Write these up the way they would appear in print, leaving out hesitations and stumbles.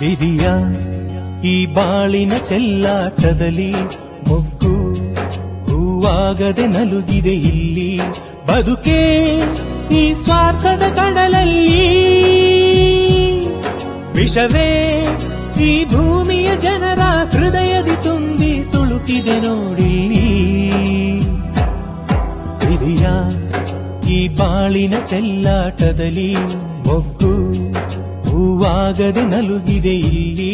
ಬಿರಿಯ ಈ ಬಾಳಿನ ಚೆಲ್ಲಾಟದಲ್ಲಿ ಮೊಗ್ಗು ಹೂವಾಗದೆ ನಲುಗಿದೆ ಇಲ್ಲಿ ಬದುಕೆ ಈ ಸ್ವಾರ್ಥದ ಕಡಲಲ್ಲಿ ವಿಷವೇ ಈ ಭೂಮಿಯ ಜನರ ಹೃದಯದಿ ತುಂಬಿ ತುಳುಕಿದೆ ನೋಡಿ ಬಿರಿಯ ಈ ಬಾಳಿನ ಚೆಲ್ಲಾಟದಲ್ಲಿ ಮೊಗ್ಗು ಹೂವಾಗದೆ ನಲುಗಿದೆ ಇಲ್ಲಿ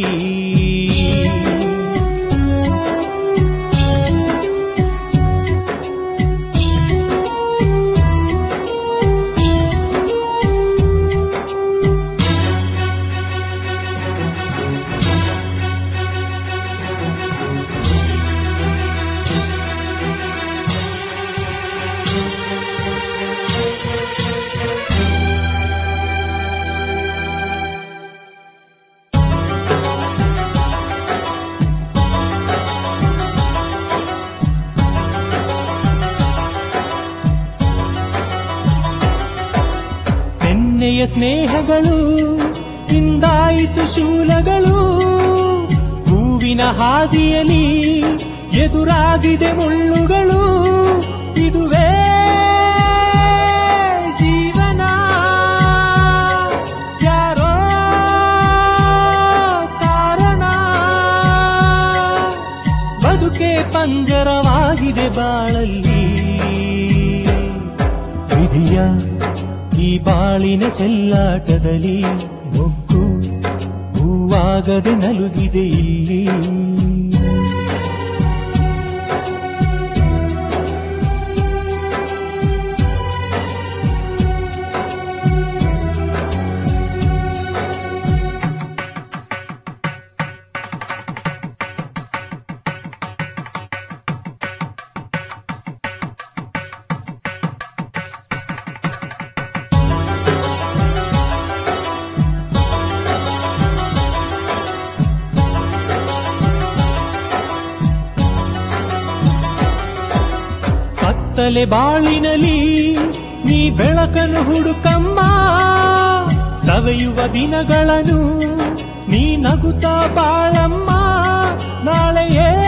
ಸ್ನೇಹಗಳು ಇಂದಾಯಿತು ಶೂಲಗಳು ಹೂವಿನ ಹಾದಿಯಲ್ಲಿ ಎದುರಾಗಿದೆ ಮುಳ್ಳುಗಳು ಇದುವೇ ಜೀವನ ಯಾರೋ ಕಾರಣ ಬದುಕೆ ಪಂಜರವಾಗಿದೆ ಬಾಳಲ್ಲಿ ವಿಧಿಯ ಈ ಬಾಳಿನ ಚೆಲ್ಲಾಟದಲ್ಲಿ ಮೊಗ್ಗು ಹೂವಾಗದೆ ನಲುಗಿದೆ ಇಲ್ಲಿ ತಲೆ ಬಾಳಿನಲಿ ನೀ ಬೆಳಕನ್ನು ಹುಡುಕಮ್ಮ ಸವೆಯುವ ದಿನಗಳನ್ನು ನೀ ನಗುತ್ತಾ ಬಾಳಮ್ಮ ನಾಳೆಯೇ